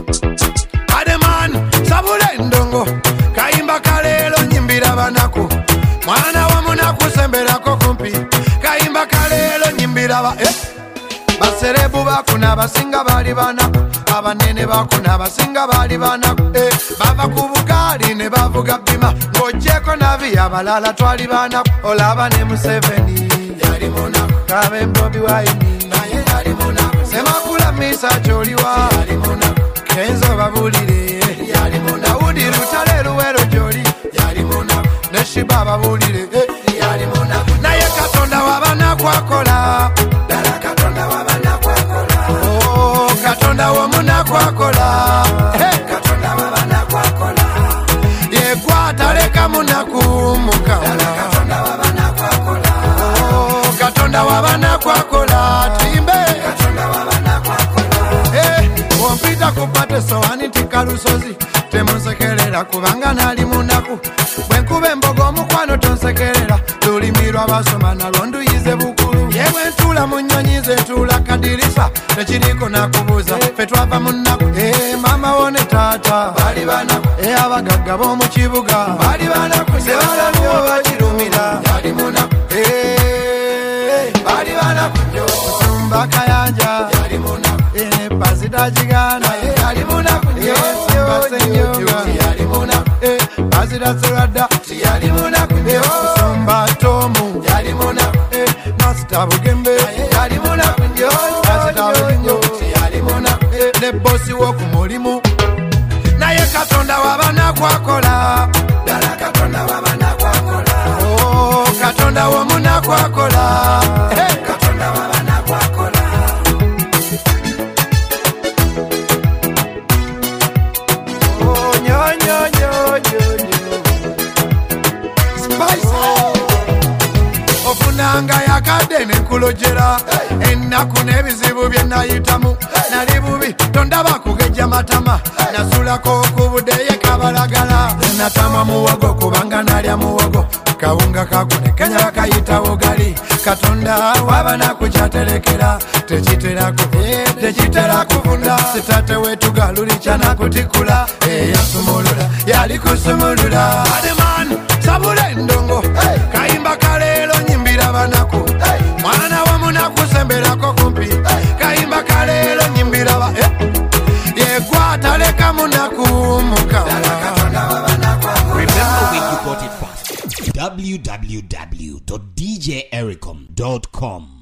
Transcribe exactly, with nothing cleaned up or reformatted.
Ademan sabule ndongo kayimba kalelo nyimbira banaku mwana wa munaku semberako kumpi kayimba kalelo nyimbira ba eh baserebu bakuna basinga bali banaku abanene bakuna basinga bali banaku eh bava kubukali ne bavuga bima ngojeko navi abalala twali banaku olaba ne Museveni yali munaku kabe Bobi Wine naye yali munaku semakula misa joliwa yali munaku kenzo babulire yali munaku udi lutale luwero joli yali munaku neshiba babulire yali munaku naye Katonda wabanaku akola dala Katonda wabanaku akola oh Katonda womunaku akola hey Katonda wabanaku akola ye kwata leka munaku muka dala Katonda wabanaku akola oh Katonda wabanaku akola timbe Katonda wabanaku akola eh wompita kupate soani tikalusozi temusekerera kubanga nali munaku bwenkube embogo mukwano tonsekerera lulimirwa basoma nalwo yize bukulu yewe ntula munyonyize ntula kadirisa nekiriko nakubuza fe twava munaku eh mama wone tata bali banaku eh abagagga bomu kibuga bali banaku sebalamyo bakirumira yali munaku eh bali banaku nyo sumba kayanja yali munaku eh pasida jigana yali munaku nyo basenyoga yali munaku eh pasida serada yali munaku nyo sumba tomu yali munaku eh master bugembe yali munaku nyo pasida nyo yali munaku eh ne bosi wo kumulimu naye Katonda wabanaku akola dala Katonda wabanaku akola oh Katonda wo munaku akola hey Katonda wabanaku akola oh nyo nyo nyo nyo spice ofunanga yakadene kulojera ennaku nebizibu byenayitamu nali bubi tondaba kugeja matama nasulako kubude yekabalagala natamwa muwogo kubanga nalya muwogo kawunga kakune kenya kayitawo gali Katonda wabanaku kyatelekera tekiterako tekitera kuvunda sitate wetu galuli chana kutikula eyasumulula yali kusumulula Ademan sabule ndongo kayimba kalelo nyimbira banaku mwana wa munaku semberako kumpi kayimba kalelo nyimbira ba ye kwata leka munaku muka Remember when you got it first. w w w dot d j ericom dot com